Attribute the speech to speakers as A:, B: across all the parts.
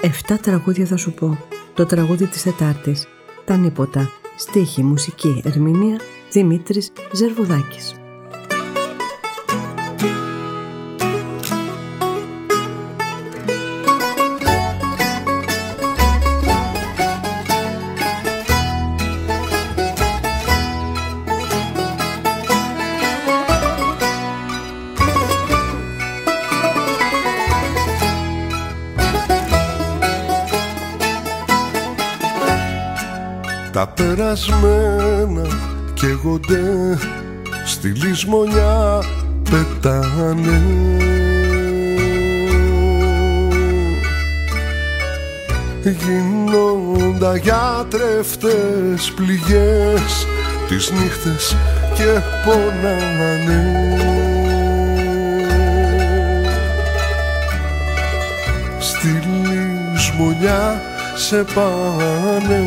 A: 7 τραγούδια θα σου πω. Το τραγούδι της Τετάρτης. Τα νύποτα. Στίχη, μουσική, ερμηνεία Δημήτρης Ζερβουδάκης.
B: Τα περασμένα καίγονται, στη λησμονιά πετάνε. Γίνοντα γιατρεύτες πληγές, τις νύχτες και πονάνε. Στη λησμονιά σε πάνε.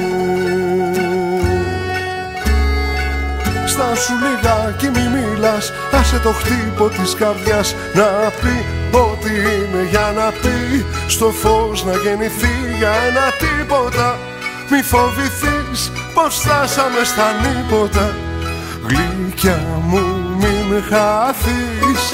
B: Στάσου λιγάκι μη μιλάς, άσε το χτύπο της καρδιάς να πει ό,τι είναι για να πει, στο φως να γεννηθεί για ένα τίποτα. Μη φοβηθείς πως φτάσαμε στα νύποτα, γλυκιά μου μην χαθείς.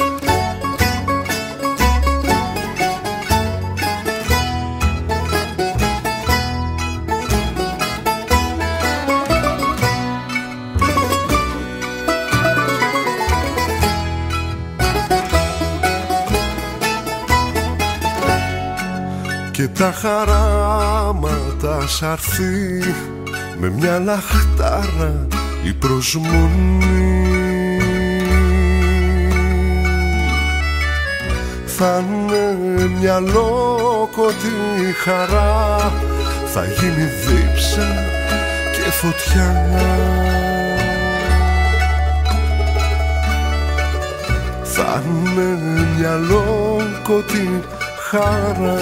B: Και τα χαράματα σ' αρθεί με μια λαχτάρα η προσμονή. Θα είναι μια λόκοτη χαρά, θα γίνει δίψα και φωτιά. Θα είναι μια λόκοτη χαρά.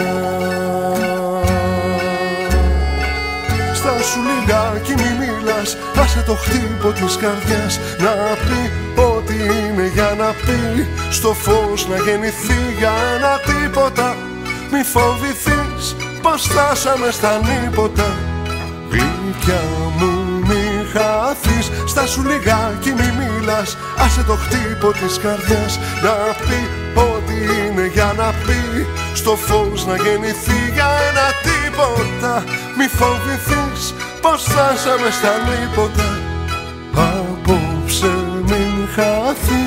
B: Στάσου λιγάκι μη μιλάς, άσε το χτύπο της καρδιάς να πει ό,τι είναι για να πει, στο φως να γεννηθεί για ένα τίποτα. Μη φοβηθείς πως φτάσαμε στα νύποτα, γλυκιά μου μη χαθείς. Στάσου λιγάκι μη μιλάς, άσε το χτύπο της καρδιάς να πει ό,τι είναι για να πει, στο φως να γεννηθεί για ένα τίποτα. Μη φοβηθείς πως φτάσαμε στα νύποτα, απόψε μην χαθείς.